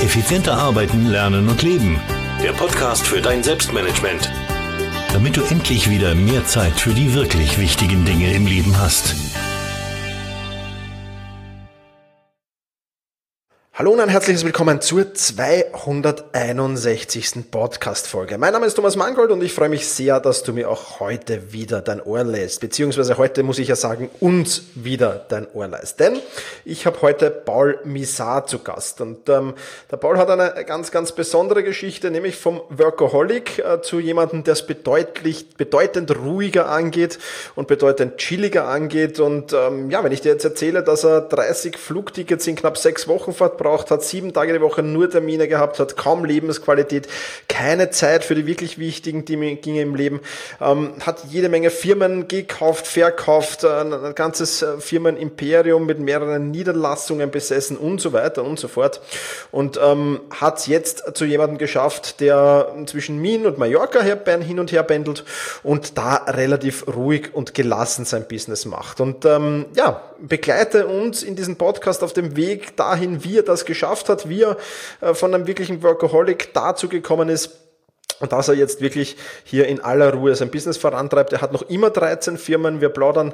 Effizienter arbeiten, lernen und leben. Der Podcast für dein Selbstmanagement. Damit du endlich wieder mehr Zeit für die wirklich wichtigen Dinge im Leben hast. Hallo und ein herzliches Willkommen zur 261. Podcast-Folge. Mein Name ist Thomas Mangold und ich freue mich sehr, dass du mir auch heute wieder dein Ohr lässt. Beziehungsweise heute muss ich ja sagen, uns wieder dein Ohr lässt. Denn ich habe heute Paul Misar zu Gast. Und der Paul hat eine ganz, ganz besondere Geschichte, nämlich vom Workaholic zu jemandem, der es bedeutend ruhiger angeht und bedeutend chilliger angeht. Und wenn ich dir jetzt erzähle, dass er 30 Flugtickets in knapp 6 Wochen verbraucht hat, 7 Tage die Woche nur Termine gehabt hat, kaum Lebensqualität, keine Zeit für die wirklich wichtigen Dinge im Leben, hat jede Menge Firmen gekauft, verkauft, ein ganzes Firmenimperium mit mehreren Niederlassungen besessen und so weiter und so fort und hat es jetzt zu jemandem geschafft, der zwischen Wien und Mallorca hin und her pendelt und da relativ ruhig und gelassen sein Business macht. Und begleite uns in diesem Podcast auf dem Weg dahin, wie er das geschafft hat, wie er von einem wirklichen Workaholic dazu gekommen ist und dass er jetzt wirklich hier in aller Ruhe sein Business vorantreibt. Er hat noch immer 13 Firmen. Wir plaudern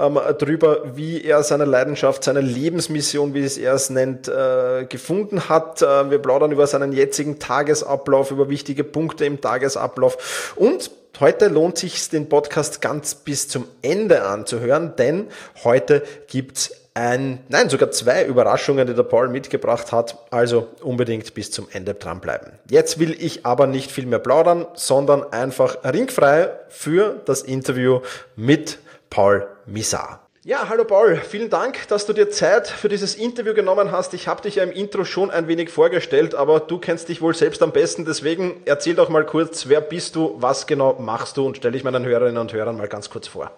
drüber, wie er seine Leidenschaft, seine Lebensmission, wie er es nennt, gefunden hat. Wir plaudern über seinen jetzigen Tagesablauf, über wichtige Punkte im Tagesablauf und heute lohnt sich den Podcast ganz bis zum Ende anzuhören, denn heute gibt's sogar 2 Überraschungen, die der Paul mitgebracht hat, also unbedingt bis zum Ende dranbleiben. Jetzt will ich aber nicht viel mehr plaudern, sondern einfach ringfrei für das Interview mit Paul Misar. Ja, hallo Paul, vielen Dank, dass du dir Zeit für dieses Interview genommen hast. Ich habe dich ja im Intro schon ein wenig vorgestellt, aber du kennst dich wohl selbst am besten, deswegen erzähl doch mal kurz, wer bist du, was genau machst du und stelle ich meinen Hörerinnen und Hörern mal ganz kurz vor.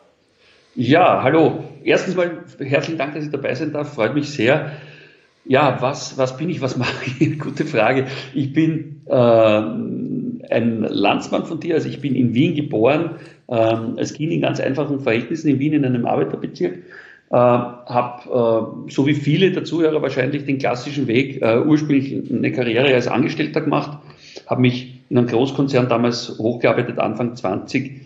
Ja, hallo. Erstens mal herzlichen Dank, dass ich dabei sein darf. Freut mich sehr. Ja, was bin ich, was mache ich? Gute Frage. Ich bin ein Landsmann von dir. Also ich bin in Wien geboren, als Kind in ganz einfachen Verhältnissen in Wien in einem Arbeiterbezirk. Habe, so wie viele der Zuhörer wahrscheinlich, den klassischen Weg, ursprünglich eine Karriere als Angestellter gemacht. Habe mich in einem Großkonzern damals hochgearbeitet, Anfang 20.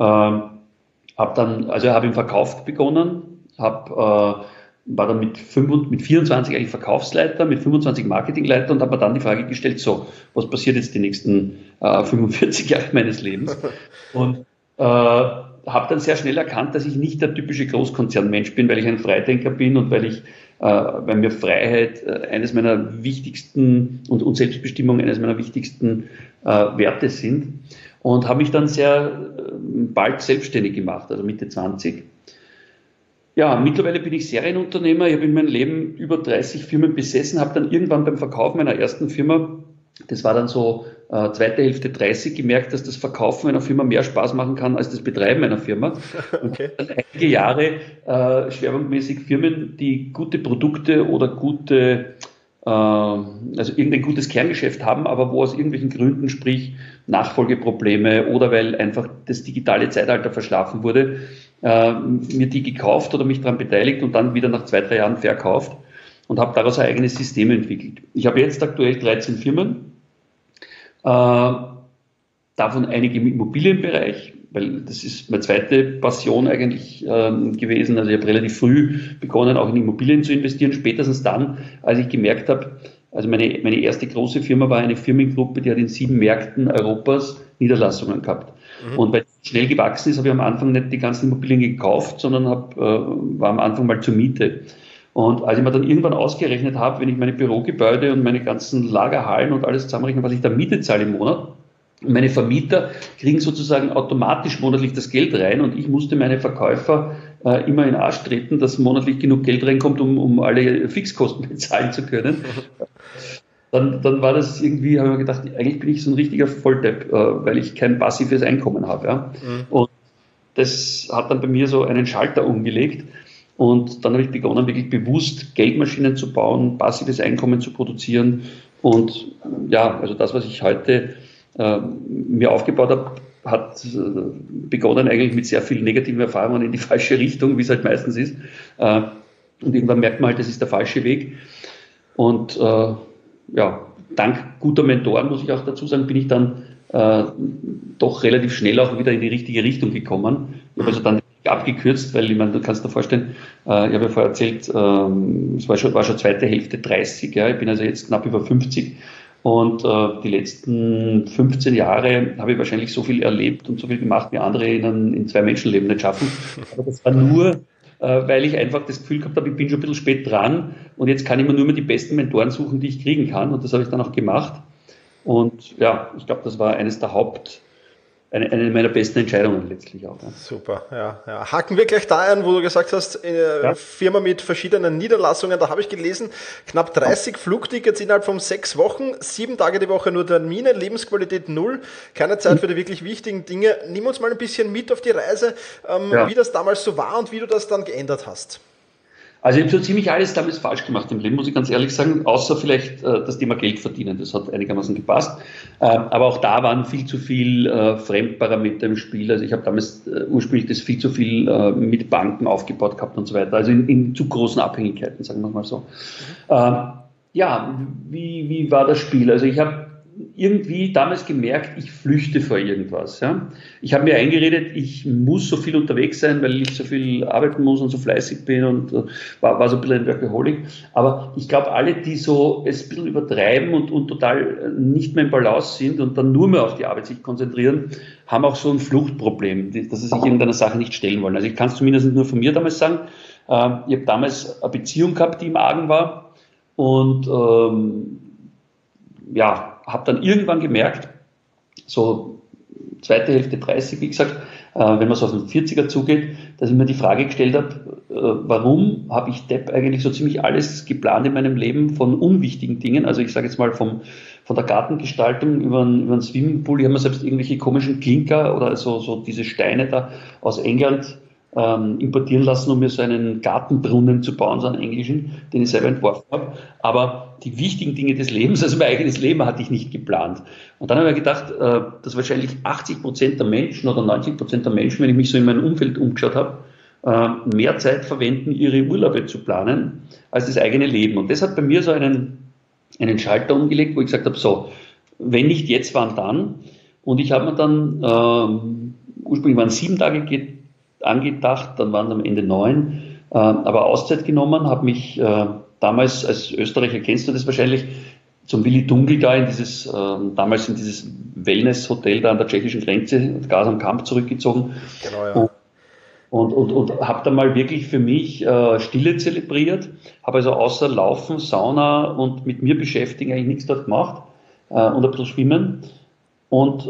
Habe im Verkauf begonnen, war dann mit 24 eigentlich Verkaufsleiter, mit 25 Marketingleiter und habe mir dann die Frage gestellt, so, was passiert jetzt die nächsten 45 Jahre meines Lebens? Und habe dann sehr schnell erkannt, dass ich nicht der typische Großkonzernmensch bin, weil ich ein Freidenker bin und weil mir Freiheit eines meiner wichtigsten und Selbstbestimmung eines meiner wichtigsten Werte sind. Und habe mich dann sehr bald selbstständig gemacht, also Mitte 20. Ja, mittlerweile bin ich Serienunternehmer. Ich habe in meinem Leben über 30 Firmen besessen, habe dann irgendwann beim Verkauf meiner ersten Firma, das war dann so zweite Hälfte 30, gemerkt, dass das Verkaufen einer Firma mehr Spaß machen kann als das Betreiben einer Firma. Okay. Und dann einige Jahre schwerpunktmäßig Firmen, die gute Produkte oder also irgendein gutes Kerngeschäft haben, aber wo aus irgendwelchen Gründen, sprich Nachfolgeprobleme oder weil einfach das digitale Zeitalter verschlafen wurde, mir die gekauft oder mich daran beteiligt und dann wieder nach 2-3 Jahren verkauft und habe daraus ein eigenes System entwickelt. Ich habe jetzt aktuell 13 Firmen, davon einige im Immobilienbereich, weil das ist meine zweite Passion eigentlich gewesen. Also ich habe relativ früh begonnen, auch in Immobilien zu investieren, spätestens dann, als ich gemerkt habe, also meine erste große Firma war eine Firmengruppe, die hat in 7 Märkten Europas Niederlassungen gehabt. Mhm. Und weil es schnell gewachsen ist, habe ich am Anfang nicht die ganzen Immobilien gekauft, sondern war am Anfang mal zur Miete. Und als ich mir dann irgendwann ausgerechnet habe, wenn ich meine Bürogebäude und meine ganzen Lagerhallen und alles zusammenrechne, was ich da Miete zahle im Monat, und meine Vermieter kriegen sozusagen automatisch monatlich das Geld rein und ich musste meine Verkäufer immer in den Arsch treten, dass monatlich genug Geld reinkommt, um alle Fixkosten bezahlen zu können. Dann war das irgendwie, habe ich mir gedacht, eigentlich bin ich so ein richtiger Volldepp, weil ich kein passives Einkommen habe. Ja? Mhm. Und das hat dann bei mir so einen Schalter umgelegt. Und dann habe ich begonnen, wirklich bewusst Geldmaschinen zu bauen, passives Einkommen zu produzieren. Und ja, also das, was ich heute mir aufgebaut habe, hat begonnen eigentlich mit sehr vielen negativen Erfahrungen in die falsche Richtung, wie es halt meistens ist. Und irgendwann merkt man halt, das ist der falsche Weg. Und dank guter Mentoren, muss ich auch dazu sagen, bin ich dann doch relativ schnell auch wieder in die richtige Richtung gekommen. Ich habe also dann abgekürzt, weil ich meine, du kannst dir vorstellen, ich habe ja vorher erzählt, es war schon zweite Hälfte 30, ja, ich bin also jetzt knapp über 50 und die letzten 15 Jahre habe ich wahrscheinlich so viel erlebt und so viel gemacht, wie andere in 2 Menschenleben nicht schaffen. Aber das war nur, weil ich einfach das Gefühl gehabt habe, ich bin schon ein bisschen spät dran und jetzt kann ich mir nur mehr die besten Mentoren suchen, die ich kriegen kann, und das habe ich dann auch gemacht. Und ja, ich glaube, das war eine meiner besten Entscheidungen letztlich auch. Ja. Super, ja. Haken wir gleich da ein, wo du gesagt hast, Firma mit verschiedenen Niederlassungen, da habe ich gelesen, knapp 30 Flugtickets innerhalb von 6 Wochen, 7 Tage die Woche nur Termine, Lebensqualität 0, keine Zeit für die wirklich wichtigen Dinge. Nimm uns mal ein bisschen mit auf die Reise, wie das damals so war und wie du das dann geändert hast. Also ich habe so ziemlich alles damals falsch gemacht im Leben, muss ich ganz ehrlich sagen, außer vielleicht das Thema Geld verdienen, das hat einigermaßen gepasst. Aber auch da waren viel zu viel Fremdparameter im Spiel. Also ich habe damals ursprünglich das viel zu viel mit Banken aufgebaut gehabt und so weiter, also in zu großen Abhängigkeiten, sagen wir mal so. Ja, wie war das Spiel? Also ich habe irgendwie damals gemerkt, ich flüchte vor irgendwas. Ja? Ich habe mir eingeredet, ich muss so viel unterwegs sein, weil ich so viel arbeiten muss und so fleißig bin und war so ein bisschen ein Workaholic. Aber ich glaube, alle, die so es ein bisschen übertreiben und total nicht mehr im Balance sind und dann nur mehr auf die Arbeit sich konzentrieren, haben auch so ein Fluchtproblem, dass sie sich irgendeiner Sache nicht stellen wollen. Also ich kann es zumindest nur von mir damals sagen. Ich habe damals eine Beziehung gehabt, die im Argen war und habe dann irgendwann gemerkt, so zweite Hälfte 30, wie gesagt, wenn man so auf den 40er zugeht, dass ich mir die Frage gestellt habe, warum habe ich eigentlich so ziemlich alles geplant in meinem Leben von unwichtigen Dingen, also ich sage jetzt mal von der Gartengestaltung über einen Swimmingpool, ich habe mir selbst irgendwelche komischen Klinker oder so diese Steine da aus England importieren lassen, um mir so einen Gartenbrunnen zu bauen, so einen englischen, den ich selber entworfen habe. Aber die wichtigen Dinge des Lebens, also mein eigenes Leben, hatte ich nicht geplant. Und dann habe ich mir gedacht, dass wahrscheinlich 80% der Menschen oder 90% der Menschen, wenn ich mich so in meinem Umfeld umgeschaut habe, mehr Zeit verwenden, ihre Urlaube zu planen, als das eigene Leben. Und das hat bei mir so einen Schalter umgelegt, wo ich gesagt habe, so, wenn nicht jetzt, wann dann? Und ich habe mir dann, ursprünglich waren 7 Tage angedacht, dann waren es am Ende 9, aber Auszeit genommen, habe mich damals als Österreicher, kennst du das wahrscheinlich, zum Willi Dunkel da damals in dieses Wellness-Hotel da an der tschechischen Grenze, Gas am Kamp, zurückgezogen. Genau, ja. Und habe dann mal wirklich für mich Stille zelebriert, habe also außer Laufen, Sauna und mit mir beschäftigen eigentlich nichts dort gemacht und ein bisschen schwimmen und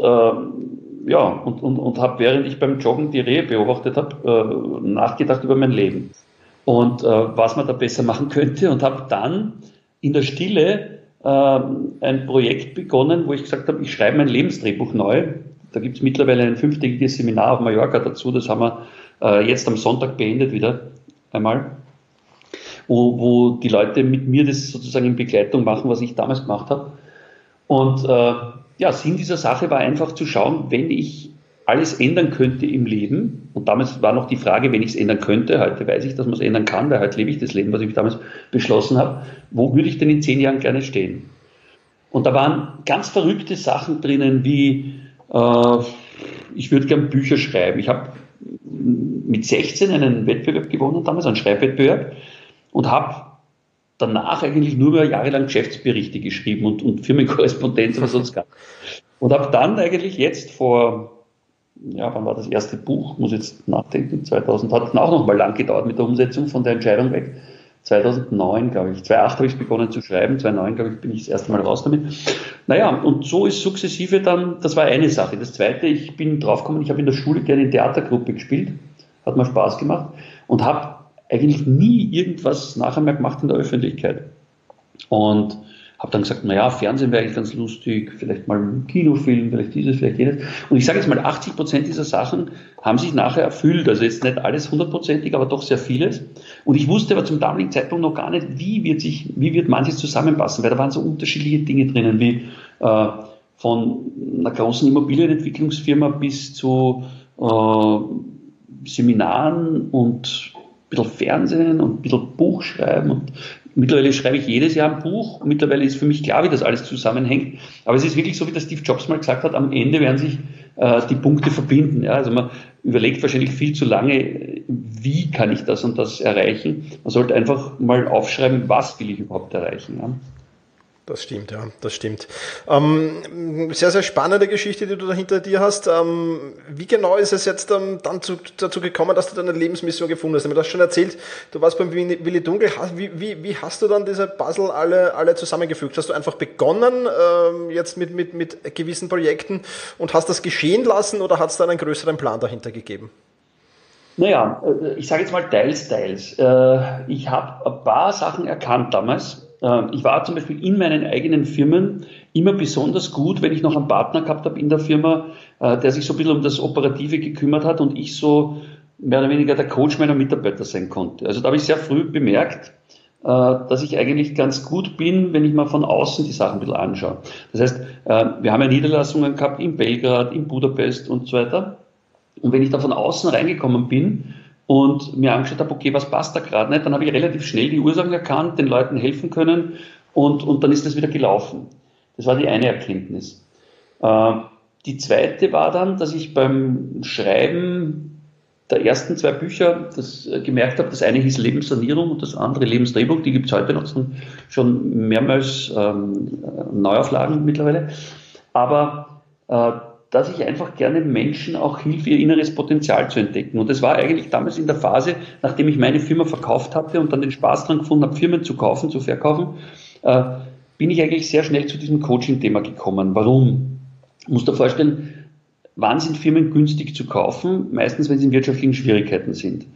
habe, während ich beim Joggen die Rehe beobachtet habe, nachgedacht über mein Leben und was man da besser machen könnte, und habe dann in der Stille ein Projekt begonnen, wo ich gesagt habe, ich schreibe mein Lebensdrehbuch neu. Da gibt es mittlerweile ein 5-tägiges Seminar auf Mallorca dazu, das haben wir jetzt am Sonntag beendet wieder einmal, wo die Leute mit mir das sozusagen in Begleitung machen, was ich damals gemacht habe. Und Sinn dieser Sache war einfach zu schauen, wenn ich alles ändern könnte im Leben, und damals war noch die Frage, wenn ich es ändern könnte, heute weiß ich, dass man es ändern kann, weil heute lebe ich das Leben, was ich damals beschlossen habe, wo würde ich denn in 10 Jahren gerne stehen? Und da waren ganz verrückte Sachen drinnen, wie ich würde gern Bücher schreiben. Ich habe mit 16 einen Wettbewerb gewonnen, damals einen Schreibwettbewerb, und habe danach eigentlich nur mehr jahrelang Geschäftsberichte geschrieben und Firmenkorrespondenz, was sonst gab. Und habe dann eigentlich jetzt wann war das erste Buch? Muss jetzt nachdenken, 2000, hat auch noch mal lang gedauert mit der Umsetzung von der Entscheidung weg. 2009, glaube ich. 2008 habe ich begonnen zu schreiben, 2009, glaube ich, bin ich das erste Mal raus damit. Naja, und so ist sukzessive dann, das war eine Sache. Das zweite, ich bin draufgekommen, ich habe in der Schule gerne in Theatergruppe gespielt, hat mir Spaß gemacht und habe eigentlich nie irgendwas nachher mehr gemacht in der Öffentlichkeit. Und habe dann gesagt, Fernsehen wäre eigentlich ganz lustig, vielleicht mal ein Kinofilm, vielleicht dieses, vielleicht jenes. Und ich sage jetzt mal, 80% dieser Sachen haben sich nachher erfüllt. Also jetzt nicht alles 100%ig, aber doch sehr vieles. Und ich wusste aber zum damaligen Zeitpunkt noch gar nicht, wie wird manches zusammenpassen, weil da waren so unterschiedliche Dinge drinnen, wie von einer großen Immobilienentwicklungsfirma bis zu Seminaren und bisschen Fernsehen und ein bisschen Buch schreiben und mittlerweile schreibe ich jedes Jahr ein Buch. Mittlerweile ist für mich klar, wie das alles zusammenhängt. Aber es ist wirklich so, wie der Steve Jobs mal gesagt hat, am Ende werden sich die Punkte verbinden. Ja? Also man überlegt wahrscheinlich viel zu lange, wie kann ich das und das erreichen. Man sollte einfach mal aufschreiben, was will ich überhaupt erreichen. Ja? Das stimmt, ja, das stimmt. Sehr, sehr spannende Geschichte, die du da hinter dir hast. Wie genau ist es jetzt dann dazu gekommen, dass du deine Lebensmission gefunden hast? Du hast mir das schon erzählt, du warst beim Willi Dunkel. Wie hast du dann diese Puzzle alle zusammengefügt? Hast du einfach begonnen jetzt mit gewissen Projekten und hast das geschehen lassen oder hat es dann einen größeren Plan dahinter gegeben? Naja, ich sage jetzt mal teils. Ich habe ein paar Sachen erkannt damals. Ich war zum Beispiel in meinen eigenen Firmen immer besonders gut, wenn ich noch einen Partner gehabt habe in der Firma, der sich so ein bisschen um das Operative gekümmert hat und ich so mehr oder weniger der Coach meiner Mitarbeiter sein konnte. Also da habe ich sehr früh bemerkt, dass ich eigentlich ganz gut bin, wenn ich mal von außen die Sachen ein bisschen anschaue. Das heißt, wir haben ja Niederlassungen gehabt in Belgrad, in Budapest und so weiter. Und wenn ich da von außen reingekommen bin und mir angeschaut habe, okay, was passt da gerade nicht, dann habe ich relativ schnell die Ursachen erkannt, den Leuten helfen können und dann ist das wieder gelaufen. Das war die eine Erkenntnis. Die zweite war dann, dass ich beim Schreiben der ersten 2 Bücher gemerkt habe, das eine hieß Lebenssanierung und das andere Lebensdrehbuch, die gibt es heute noch schon mehrmals Neuauflagen mittlerweile, aber dass ich einfach gerne Menschen auch hilfe, ihr inneres Potenzial zu entdecken. Und das war eigentlich damals in der Phase, nachdem ich meine Firma verkauft hatte und dann den Spaß dran gefunden habe, Firmen zu kaufen, zu verkaufen, bin ich eigentlich sehr schnell zu diesem Coaching-Thema gekommen. Warum? Du musst dir vorstellen, wann sind Firmen günstig zu kaufen? Meistens, wenn sie in wirtschaftlichen Schwierigkeiten sind.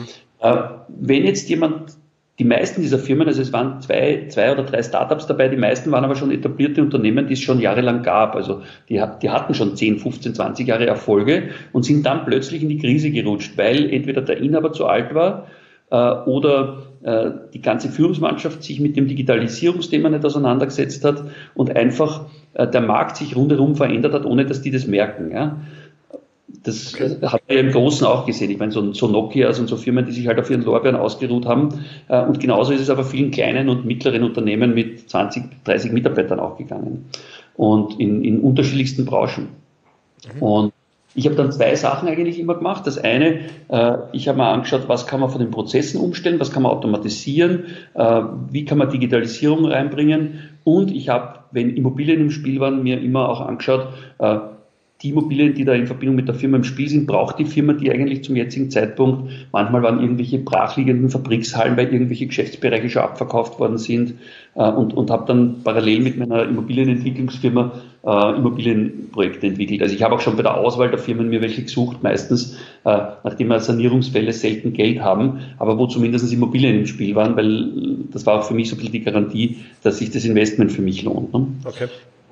Wenn jetzt jemand, die meisten dieser Firmen, also es waren 2 oder 3 Startups dabei, die meisten waren aber schon etablierte Unternehmen, die es schon jahrelang gab. Also die hatten schon 10, 15, 20 Jahre Erfolge und sind dann plötzlich in die Krise gerutscht, weil entweder der Inhaber zu alt war oder die ganze Führungsmannschaft sich mit dem Digitalisierungsthema nicht auseinandergesetzt hat und einfach der Markt sich rundherum verändert hat, ohne dass die das merken. Ja? Das hat man ja im Großen auch gesehen. Ich meine, so Nokias und so Firmen, die sich halt auf ihren Lorbeeren ausgeruht haben. Und genauso ist es aber vielen kleinen und mittleren Unternehmen mit 20, 30 Mitarbeitern auch gegangen. Und in unterschiedlichsten Branchen. Und ich habe dann 2 Sachen eigentlich immer gemacht. Das eine, ich habe mir angeschaut, was kann man von den Prozessen umstellen, was kann man automatisieren, wie kann man Digitalisierung reinbringen. Und ich habe, wenn Immobilien im Spiel waren, mir immer auch angeschaut, die Immobilien, die da in Verbindung mit der Firma im Spiel sind, braucht die Firma die eigentlich zum jetzigen Zeitpunkt. Manchmal waren irgendwelche brachliegenden Fabrikshallen, weil irgendwelche Geschäftsbereiche schon abverkauft worden sind und habe dann parallel mit meiner Immobilienentwicklungsfirma Immobilienprojekte entwickelt. Also ich habe auch schon bei der Auswahl der Firmen mir welche gesucht, meistens nachdem wir Sanierungsfälle selten Geld haben, aber wo zumindest Immobilien im Spiel waren, weil das war auch für mich so ein bisschen die Garantie, dass sich das Investment für mich lohnt. Ne? Okay.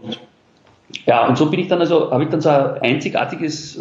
Ja, und so habe ich dann so ein einzigartiges,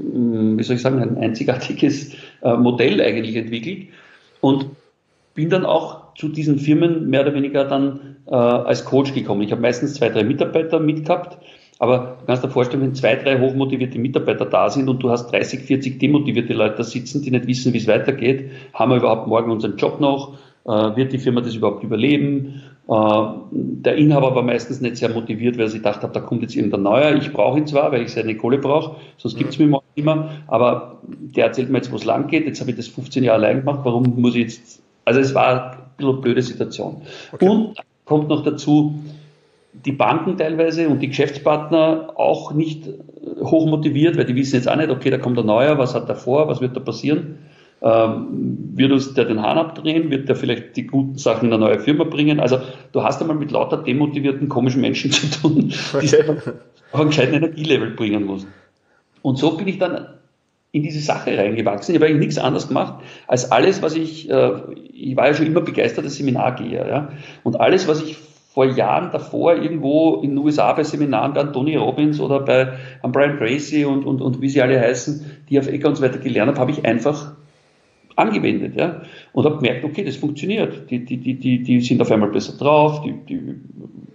ein einzigartiges Modell eigentlich entwickelt und bin dann auch zu diesen Firmen mehr oder weniger dann als Coach gekommen. Ich habe meistens 2, 3 Mitarbeiter mitgehabt, aber du kannst dir vorstellen, wenn 2, 3 hochmotivierte Mitarbeiter da sind und du hast 30, 40 demotivierte Leute da sitzen, die nicht wissen, wie es weitergeht, haben wir überhaupt morgen unseren Job noch, wird die Firma das überhaupt überleben? Der Inhaber war meistens nicht sehr motiviert, weil er sich gedacht hat, da kommt jetzt irgendein Neuer. Ich brauche ihn zwar, weil ich seine Kohle brauche, sonst gibt es mich morgen immer, aber der erzählt mir jetzt, wo es lang geht. Jetzt habe ich das 15 Jahre allein gemacht, warum muss ich jetzt... Also es war ein bisschen eine blöde Situation. Okay. Und kommt noch dazu, die Banken teilweise und die Geschäftspartner auch nicht hoch motiviert, weil die wissen jetzt auch nicht, okay, da kommt ein Neuer, was hat er vor, was wird da passieren? Wird uns der den Hahn abdrehen? Wird der vielleicht die guten Sachen in eine neue Firma bringen? Also du hast einmal mit lauter demotivierten, komischen Menschen zu tun, die auf einen gescheiten Energielevel bringen muss. Und so bin ich dann in diese Sache reingewachsen. Ich habe eigentlich nichts anderes gemacht, als alles, was ich war ja schon immer begeisterter Seminargeher. Ja? Und alles, was ich vor Jahren davor irgendwo in den USA bei Seminaren bei Tony Robbins oder bei Brian Tracy und wie sie alle heißen, die auf Ecker und so weiter gelernt habe, habe ich einfach angewendet, ja, und habe gemerkt, okay, das funktioniert. Die sind auf einmal besser drauf, die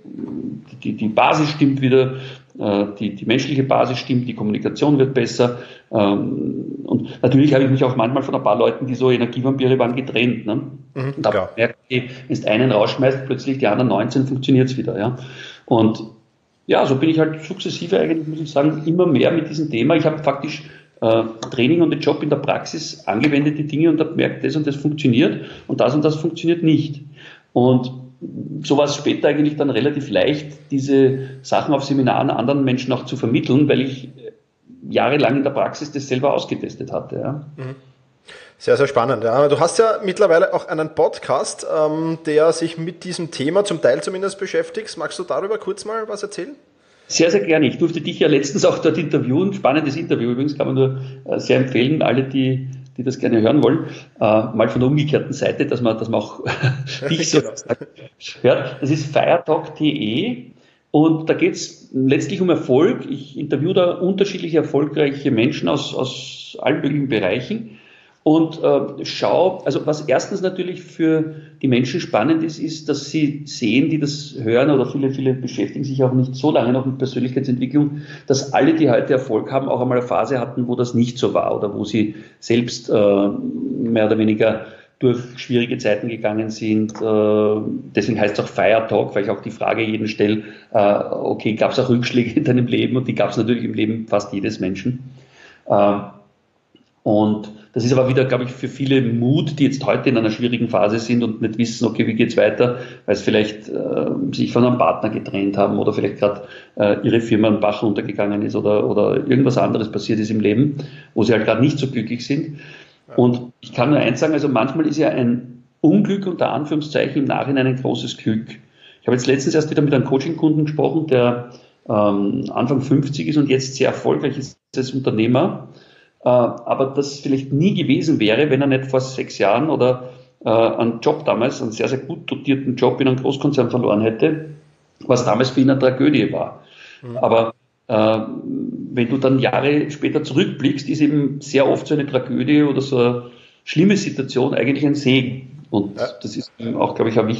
die Basis stimmt wieder, die menschliche Basis stimmt, die Kommunikation wird besser. Und natürlich habe ich mich auch manchmal von ein paar Leuten, die so Energievampire waren, getrennt. Ne? Und da habe ich gemerkt, wenn du einen rausschmeißt, plötzlich die anderen 19 funktioniert es wieder. Ja? Und ja, so bin ich halt sukzessive eigentlich, muss ich sagen, immer mehr mit diesem Thema. Ich habe faktisch Training und den Job in der Praxis angewendet, die Dinge, und habe gemerkt, das und das funktioniert und das funktioniert nicht. Und so war es später eigentlich dann relativ leicht, diese Sachen auf Seminaren anderen Menschen auch zu vermitteln, weil ich jahrelang in der Praxis das selber ausgetestet hatte. Ja. Sehr, sehr spannend. Ja. Du hast ja mittlerweile auch einen Podcast, der sich mit diesem Thema zum Teil zumindest beschäftigt. Magst du darüber kurz mal was erzählen? Sehr, sehr gerne. Ich durfte dich ja letztens auch dort interviewen. Spannendes Interview übrigens, kann man nur sehr empfehlen, alle, die das gerne hören wollen, mal von der umgekehrten Seite, dass man auch dich so hört. Das ist firetalk.de und da geht es letztlich um Erfolg. Ich interviewe da unterschiedliche erfolgreiche Menschen aus allen möglichen Bereichen und schaue, also was erstens natürlich für die Menschen spannend ist, dass sie sehen, die das hören, oder viele beschäftigen sich auch nicht so lange noch mit Persönlichkeitsentwicklung, dass alle, die heute Erfolg haben, auch einmal eine Phase hatten, wo das nicht so war oder wo sie selbst mehr oder weniger durch schwierige Zeiten gegangen sind. Deswegen heißt es auch Fire Talk, weil ich auch die Frage jeden stelle, okay, gab es auch Rückschläge in deinem Leben? Und die gab es natürlich im Leben fast jedes Menschen. Und das ist aber wieder, glaube ich, für viele Mut, die jetzt heute in einer schwierigen Phase sind und nicht wissen, okay, wie geht's weiter, weil es vielleicht sich von einem Partner getrennt haben oder vielleicht gerade ihre Firma einen Bach runtergegangen ist oder irgendwas anderes passiert ist im Leben, wo sie halt gerade nicht so glücklich sind. Ja. Und ich kann nur eins sagen, also manchmal ist ja ein Unglück unter Anführungszeichen im Nachhinein ein großes Glück. Ich habe jetzt letztens erst wieder mit einem Coaching-Kunden gesprochen, der Anfang 50 ist und jetzt sehr erfolgreich ist als Unternehmer. Aber das vielleicht nie gewesen wäre, wenn er nicht vor 6 Jahren oder einen Job damals, einen sehr, sehr gut dotierten Job in einem Großkonzern verloren hätte, was damals für ihn eine Tragödie war. Mhm. Aber wenn du dann Jahre später zurückblickst, ist eben sehr oft so eine Tragödie oder so eine schlimme Situation eigentlich ein Segen. Und das ist auch, glaube ich, eine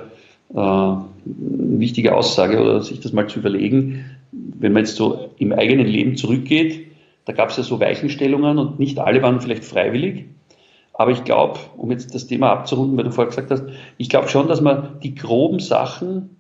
wichtige Aussage, oder sich das mal zu überlegen, wenn man jetzt so im eigenen Leben zurückgeht. Da gab es ja so Weichenstellungen und nicht alle waren vielleicht freiwillig. Aber ich glaube, um jetzt das Thema abzurunden, weil du vorher gesagt hast, ich glaube schon, dass man die groben Sachen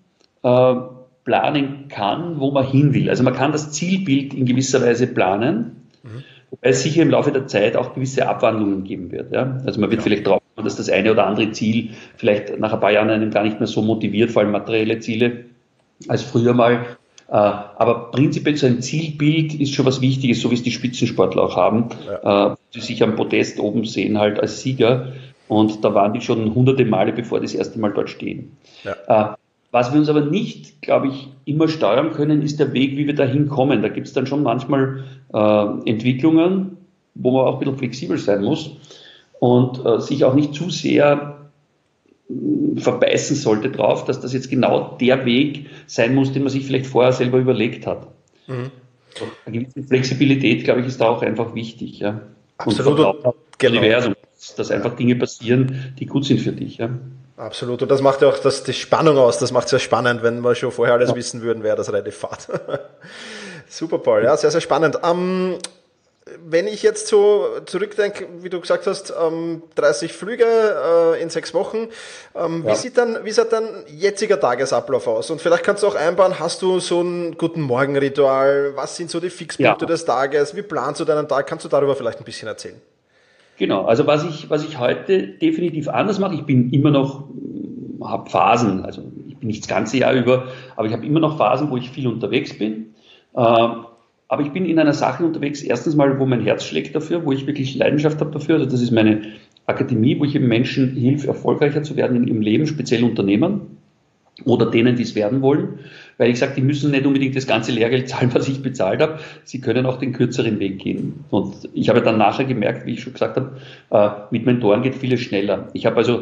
planen kann, wo man hin will. Also man kann das Zielbild in gewisser Weise planen, wobei es sicher im Laufe der Zeit auch gewisse Abwandlungen geben wird. Ja? Also man wird vielleicht drauf kommen, dass das eine oder andere Ziel vielleicht nach ein paar Jahren einem gar nicht mehr so motiviert, vor allem materielle Ziele, als früher mal. Aber prinzipiell so ein Zielbild ist schon was Wichtiges, so wie es die Spitzensportler auch haben, die sich am Podest oben sehen halt als Sieger, und da waren die schon hunderte Male, bevor die das erste Mal dort stehen. Ja. Was wir uns aber nicht, glaube ich, immer steuern können, ist der Weg, wie wir da hinkommen. Da gibt es dann schon manchmal Entwicklungen, wo man auch ein bisschen flexibel sein muss und sich auch nicht zu sehr verbeißen sollte drauf, dass das jetzt genau der Weg sein muss, den man sich vielleicht vorher selber überlegt hat. Mhm. So, eine gewisse Flexibilität, glaube ich, ist da auch einfach wichtig. Ja? Absolut. Und Universum, dass einfach Dinge passieren, die gut sind für dich. Ja? Absolut. Und das macht ja auch die Spannung aus. Das macht es ja spannend, wenn wir schon vorher alles wissen würden, wäre das relativ fad. Super, Paul. Ja, sehr, sehr spannend. Wenn ich jetzt so zurückdenke, wie du gesagt hast, 30 Flüge in 6 Wochen, wie sieht dann jetziger Tagesablauf aus? Und vielleicht kannst du auch einbauen, hast du so ein Guten Morgen-Ritual? Was sind so die Fixpunkte des Tages? Wie planst du deinen Tag? Kannst du darüber vielleicht ein bisschen erzählen? Genau, also was ich heute definitiv anders mache, ich bin immer noch, habe Phasen, also ich bin nicht das ganze Jahr über, aber ich habe immer noch Phasen, wo ich viel unterwegs bin. Aber ich bin in einer Sache unterwegs, erstens mal, wo mein Herz schlägt dafür, wo ich wirklich Leidenschaft habe dafür. Also das ist meine Akademie, wo ich eben Menschen hilfe, erfolgreicher zu werden in ihrem Leben, speziell Unternehmern oder denen, die es werden wollen. Weil ich sage, die müssen nicht unbedingt das ganze Lehrgeld zahlen, was ich bezahlt habe. Sie können auch den kürzeren Weg gehen. Und ich habe dann nachher gemerkt, wie ich schon gesagt habe, mit Mentoren geht vieles schneller. Ich habe also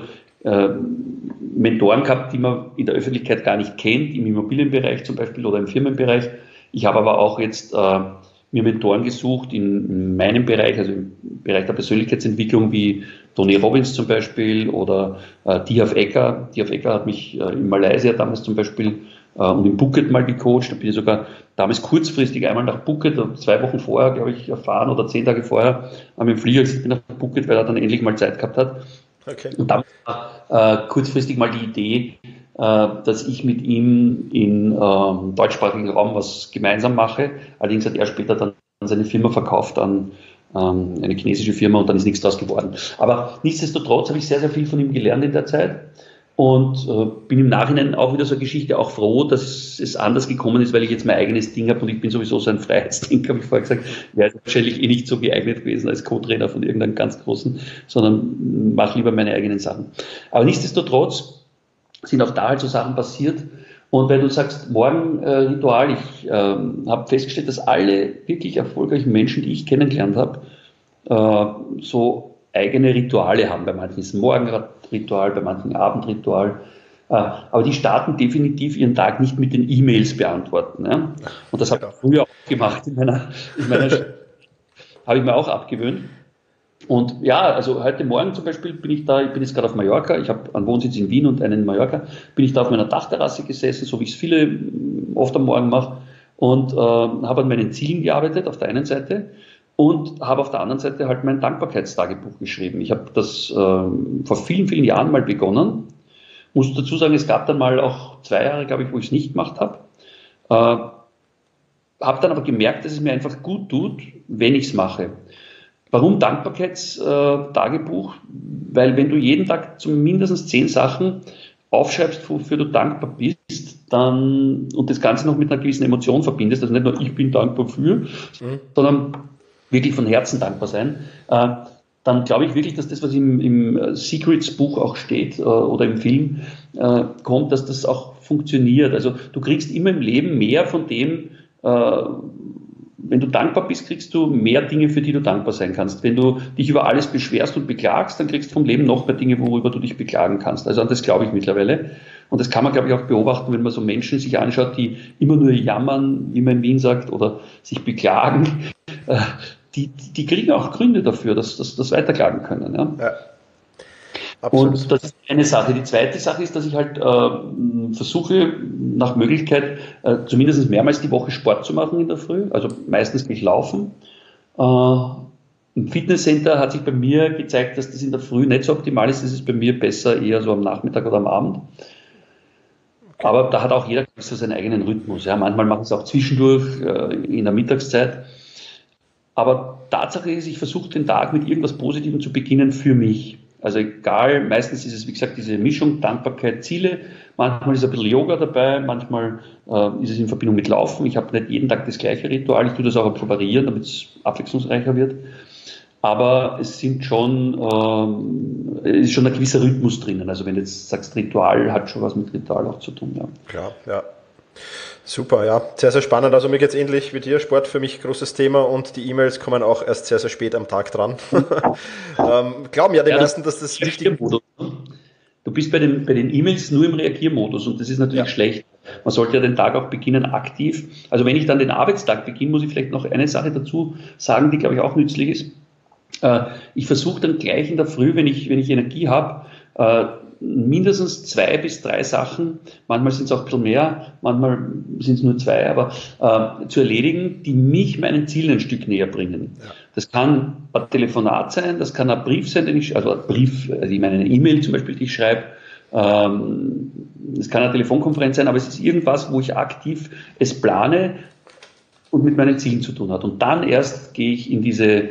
Mentoren gehabt, die man in der Öffentlichkeit gar nicht kennt, im Immobilienbereich zum Beispiel oder im Firmenbereich. Ich habe aber auch jetzt mir Mentoren gesucht in meinem Bereich, also im Bereich der Persönlichkeitsentwicklung, wie Tony Robbins zum Beispiel oder Deepak Ecker. Deepak Ecker hat mich in Malaysia damals zum Beispiel und in Phuket mal gecoacht. Da bin ich sogar damals kurzfristig einmal nach Phuket, 2 Wochen vorher, glaube ich, erfahren oder 10 Tage vorher, mit dem Flieger gesagt, bin nach Phuket, weil er dann endlich mal Zeit gehabt hat. Okay. Und dann war kurzfristig mal die Idee, dass ich mit ihm im deutschsprachigen Raum was gemeinsam mache. Allerdings hat er später dann seine Firma verkauft an eine chinesische Firma und dann ist nichts daraus geworden. Aber nichtsdestotrotz habe ich sehr, sehr viel von ihm gelernt in der Zeit und bin im Nachhinein auch wieder so eine Geschichte auch froh, dass es anders gekommen ist, weil ich jetzt mein eigenes Ding habe und ich bin sowieso so ein Freiheitsdenker, habe ich vorher gesagt, wäre wahrscheinlich nicht so geeignet gewesen als Co-Trainer von irgendeinem ganz großen, sondern mache lieber meine eigenen Sachen. Aber nichtsdestotrotz sind auch da halt so Sachen passiert. Und wenn du sagst, Morgenritual, ich habe festgestellt, dass alle wirklich erfolgreichen Menschen, die ich kennengelernt habe, so eigene Rituale haben. Bei manchen ist ein Morgenritual, bei manchen ein Abendritual. Aber die starten definitiv ihren Tag nicht mit den E-Mails beantworten. Ja? Und das habe ich früher auch gemacht. In meiner habe ich mir auch abgewöhnt. Und ja, also heute Morgen zum Beispiel bin ich jetzt gerade auf Mallorca, ich habe einen Wohnsitz in Wien und einen in Mallorca, bin ich da auf meiner Dachterrasse gesessen, so wie es viele oft am Morgen machen, und habe an meinen Zielen gearbeitet auf der einen Seite und habe auf der anderen Seite halt mein Dankbarkeitstagebuch geschrieben. Ich habe das vor vielen, vielen Jahren mal begonnen, muss dazu sagen, es gab dann mal auch 2 Jahre, glaube ich, wo ich es nicht gemacht habe. Habe dann aber gemerkt, dass es mir einfach gut tut, wenn ich es mache. Warum Dankbarkeitstagebuch? Weil wenn du jeden Tag zumindest 10 Sachen aufschreibst, wofür du dankbar bist, dann und das Ganze noch mit einer gewissen Emotion verbindest, also nicht nur ich bin dankbar für, sondern wirklich von Herzen dankbar sein, dann glaube ich wirklich, dass das, was im Secrets-Buch auch steht oder im Film kommt, dass das auch funktioniert. Also du kriegst immer im Leben mehr von dem, wenn du dankbar bist, kriegst du mehr Dinge, für die du dankbar sein kannst. Wenn du dich über alles beschwerst und beklagst, dann kriegst du vom Leben noch mehr Dinge, worüber du dich beklagen kannst. Also an das glaube ich mittlerweile. Und das kann man, glaube ich, auch beobachten, wenn man so Menschen sich anschaut, die immer nur jammern, wie man in Wien sagt, oder sich beklagen. Die kriegen auch Gründe dafür, dass das weiterklagen können. Ja? Ja. Absolut. Und das ist eine Sache. Die zweite Sache ist, dass ich halt versuche, nach Möglichkeit zumindest mehrmals die Woche Sport zu machen in der Früh. Also meistens gehe ich laufen. Im Fitnesscenter hat sich bei mir gezeigt, dass das in der Früh nicht so optimal ist. Das ist bei mir besser eher so am Nachmittag oder am Abend. Aber da hat auch jeder so seinen eigenen Rhythmus. Ja. Manchmal machen es auch zwischendurch in der Mittagszeit. Aber Tatsache ist, ich versuche den Tag mit irgendwas Positivem zu beginnen für mich. Also egal, meistens ist es, wie gesagt, diese Mischung, Dankbarkeit, Ziele. Manchmal ist ein bisschen Yoga dabei, manchmal ist es in Verbindung mit Laufen. Ich habe nicht jeden Tag das gleiche Ritual, ich tue das auch ein bisschen variieren, damit es abwechslungsreicher wird. Aber es sind schon, ist schon ein gewisser Rhythmus drinnen. Also wenn du jetzt sagst, Ritual hat schon was mit Ritual auch zu tun. Ja. Klar, ja. Super, ja. Sehr, sehr spannend. Also mir geht es ähnlich wie dir. Sport für mich großes Thema und die E-Mails kommen auch erst sehr, sehr spät am Tag dran. Glauben ja die meisten, dass das wichtig ist. Du bist bei den E-Mails nur im Reagiermodus und das ist natürlich schlecht. Man sollte ja den Tag auch beginnen aktiv. Also wenn ich dann den Arbeitstag beginne, muss ich vielleicht noch eine Sache dazu sagen, die, glaube ich, auch nützlich ist. Ich versuche dann gleich in der Früh, wenn ich Energie habe, mindestens 2 bis 3 Sachen, manchmal sind es auch ein bisschen mehr, manchmal sind es nur 2, aber zu erledigen, die mich meinen Zielen ein Stück näher bringen. Ja. Das kann ein Telefonat sein, das kann ein Brief sein, ich meine eine E-Mail zum Beispiel, die ich schreibe, es kann eine Telefonkonferenz sein, aber es ist irgendwas, wo ich aktiv es plane und mit meinen Zielen zu tun hat. Und dann erst gehe ich in diese,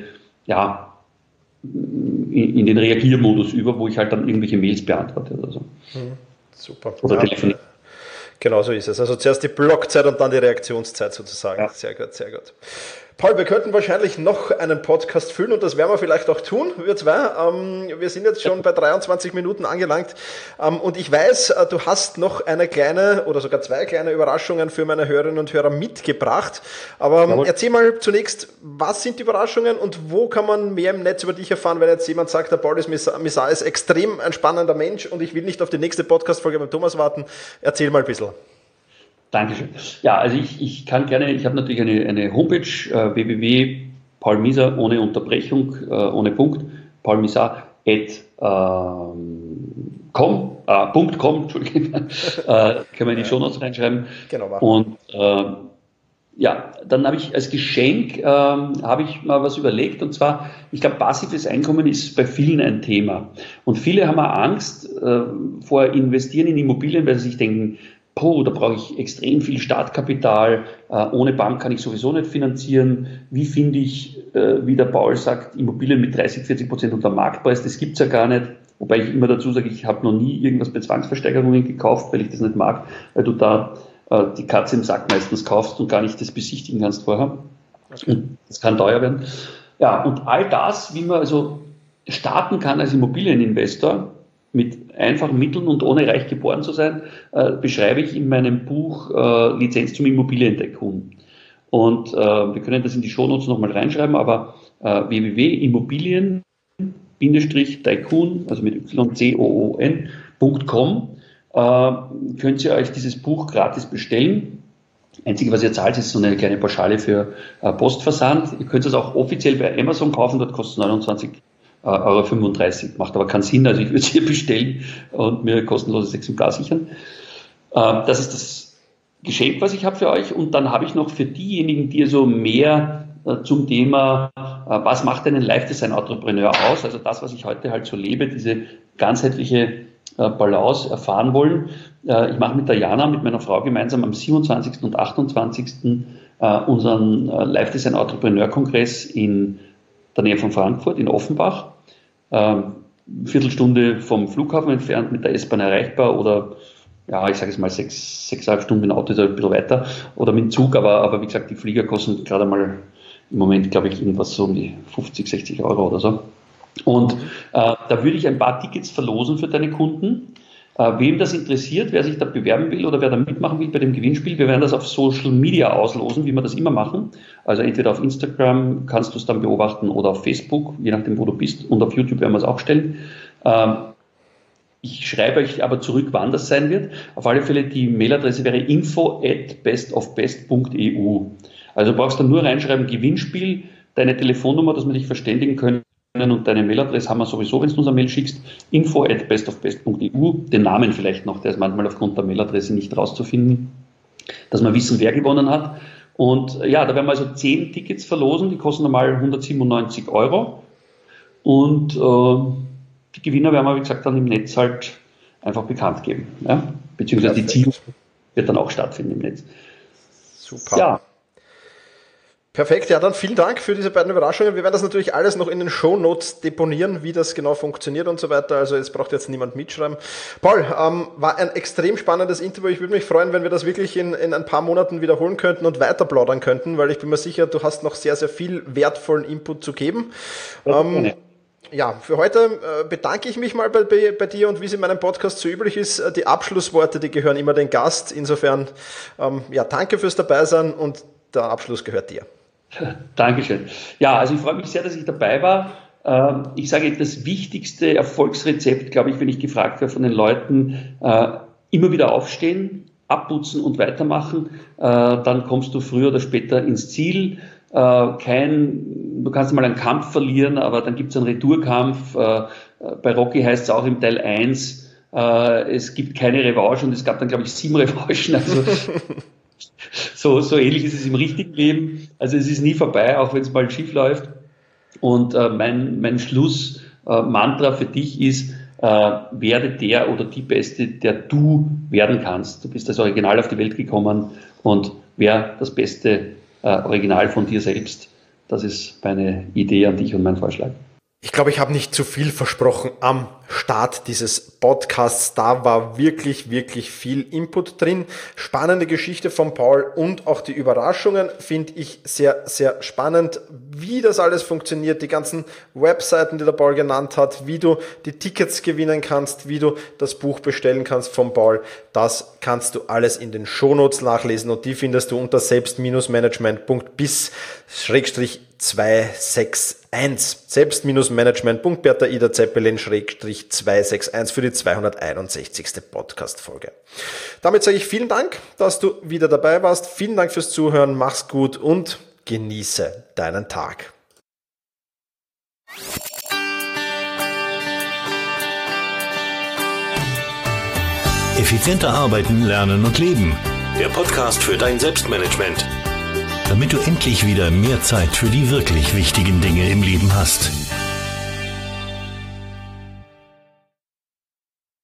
in den Reagiermodus über, wo ich halt dann irgendwelche Mails beantworte oder so. Super. Oder telefoniere. Genau so ist es. Also zuerst die Blockzeit und dann die Reaktionszeit sozusagen. Ja. Sehr gut, sehr gut. Paul, wir könnten wahrscheinlich noch einen Podcast füllen und das werden wir vielleicht auch tun, wir zwei. Wir sind jetzt schon bei 23 Minuten angelangt und ich weiß, du hast noch eine kleine oder sogar 2 kleine Überraschungen für meine Hörerinnen und Hörer mitgebracht. Aber erzähl mal zunächst, was sind die Überraschungen und wo kann man mehr im Netz über dich erfahren, wenn jetzt jemand sagt, der Paul Misar ist extrem ein spannender Mensch und ich will nicht auf die nächste Podcast-Folge beim Thomas warten. Erzähl mal ein bisschen. Dankeschön. Ja, also ich kann gerne, ich habe natürlich eine Homepage, www.paulmisar, ohne Unterbrechung, ohne Punkt, paulmisar.com Entschuldigung, können wir in die Shownotes reinschreiben. Genau. Und dann habe ich als Geschenk habe ich mal was überlegt, und zwar, ich glaube, passives Einkommen ist bei vielen ein Thema. Und viele haben auch Angst vor Investieren in Immobilien, weil sie sich denken, da brauche ich extrem viel Startkapital, ohne Bank kann ich sowieso nicht finanzieren. Wie finde ich, wie der Paul sagt, Immobilien mit 30-40% unter Marktpreis? Das gibt es ja gar nicht. Wobei ich immer dazu sage, ich habe noch nie irgendwas bei Zwangsversteigerungen gekauft, weil ich das nicht mag, weil du da die Katze im Sack meistens kaufst und gar nicht das besichtigen kannst vorher. Okay. Und das kann teuer werden. Ja, und all das, wie man also starten kann als Immobilieninvestor, mit einfachen Mitteln und ohne reich geboren zu sein, beschreibe ich in meinem Buch Lizenz zum Immobilien-Tycoon. Und wir können das in die Shownotes nochmal reinschreiben, aber www.immobilien-tycoon, also mit ycoon.com, könnt ihr euch dieses Buch gratis bestellen. Einzige, was ihr zahlt, ist so eine kleine Pauschale für Postversand. Ihr könnt es auch offiziell bei Amazon kaufen, dort kostet es 29,35 €, macht aber keinen Sinn, also ich würde es hier bestellen und mir kostenloses Exemplar sichern. Das ist das Geschenk, was ich habe für euch, und dann habe ich noch für diejenigen, die so mehr zum Thema, was macht einen Live-Design-Entrepreneur aus, also das, was ich heute halt so lebe, diese ganzheitliche Balance erfahren wollen. Ich mache mit der Jana, mit meiner Frau gemeinsam am 27. und 28. Unseren Live-Design-Entrepreneur-Kongress in der Nähe von Frankfurt, in Offenbach. Viertelstunde vom Flughafen entfernt, mit der S-Bahn erreichbar, oder ja, ich sage es mal 6,5 Stunden mit dem Auto, ist ein bisschen weiter, oder mit dem Zug, aber wie gesagt, die Flieger kosten gerade mal im Moment, glaube ich, irgendwas so um die 50, 60 € oder so. Und da würde ich ein paar Tickets verlosen für deine Kunden. Wem das interessiert, wer sich da bewerben will oder wer da mitmachen will bei dem Gewinnspiel, wir werden das auf Social Media auslosen, wie wir das immer machen. Also entweder auf Instagram kannst du es dann beobachten oder auf Facebook, je nachdem, wo du bist. Und auf YouTube werden wir es auch stellen. Ich schreibe euch aber zurück, wann das sein wird. Auf alle Fälle, die Mailadresse wäre info@bestofbest.eu. Also du brauchst dann nur reinschreiben, Gewinnspiel, deine Telefonnummer, dass wir dich verständigen können, und deine Mailadresse haben wir sowieso, wenn du uns eine Mail schickst, info@bestofbest.eu, den Namen vielleicht noch, der ist manchmal aufgrund der Mailadresse nicht rauszufinden, dass wir wissen, wer gewonnen hat. Und ja, da werden wir also 10 Tickets verlosen, die kosten normal 197 €, und die Gewinner werden wir, wie gesagt, dann im Netz halt einfach bekannt geben. Ja? Beziehungsweise die Zielung wird dann auch stattfinden im Netz. Super. Ja. Perfekt, ja, dann vielen Dank für diese beiden Überraschungen. Wir werden das natürlich alles noch in den Shownotes deponieren, wie das genau funktioniert und so weiter. Also es braucht jetzt niemand mitschreiben. Paul, war ein extrem spannendes Interview. Ich würde mich freuen, wenn wir das wirklich in ein paar Monaten wiederholen könnten und weiter plaudern könnten, weil ich bin mir sicher, du hast noch sehr, sehr viel wertvollen Input zu geben. Ja, für heute bedanke ich mich mal bei dir, und wie es in meinem Podcast so üblich ist, die Abschlussworte, die gehören immer dem Gast. Insofern, ja, danke fürs Dabeisein, und der Abschluss gehört dir. Dankeschön. Ja, also ich freue mich sehr, dass ich dabei war. Ich sage, das wichtigste Erfolgsrezept, glaube ich, wenn ich gefragt werde von den Leuten, immer wieder aufstehen, abputzen und weitermachen. Dann kommst du früher oder später ins Ziel. Du kannst mal einen Kampf verlieren, aber dann gibt es einen Retourkampf. Bei Rocky heißt es auch im Teil 1, es gibt keine Revanche, und es gab dann, glaube ich, 7 Revanchen. Also so ähnlich ist es im richtigen Leben. Also es ist nie vorbei, auch wenn es mal schief läuft. Und mein Schlussmantra für dich ist, werde der oder die Beste, der du werden kannst. Du bist als Original auf die Welt gekommen, und wer das beste Original von dir selbst. Das ist meine Idee an dich und mein Vorschlag. Ich glaube, ich habe nicht zu viel versprochen am Start dieses Podcasts. Da war wirklich, wirklich viel Input drin. Spannende Geschichte von Paul, und auch die Überraschungen finde ich sehr, sehr spannend, wie das alles funktioniert, die ganzen Webseiten, die der Paul genannt hat, wie du die Tickets gewinnen kannst, wie du das Buch bestellen kannst von Paul. Das kannst du alles in den Shownotes nachlesen, und die findest du unter selbst-management.bis/261 selbst-management.bertha-ida-zeppelin/261 für die 261. Podcast-Folge. Damit sage ich vielen Dank, dass du wieder dabei warst. Vielen Dank fürs Zuhören. Mach's gut und genieße deinen Tag. Effizienter arbeiten, lernen und leben. Der Podcast für dein Selbstmanagement. Damit du endlich wieder mehr Zeit für die wirklich wichtigen Dinge im Leben hast.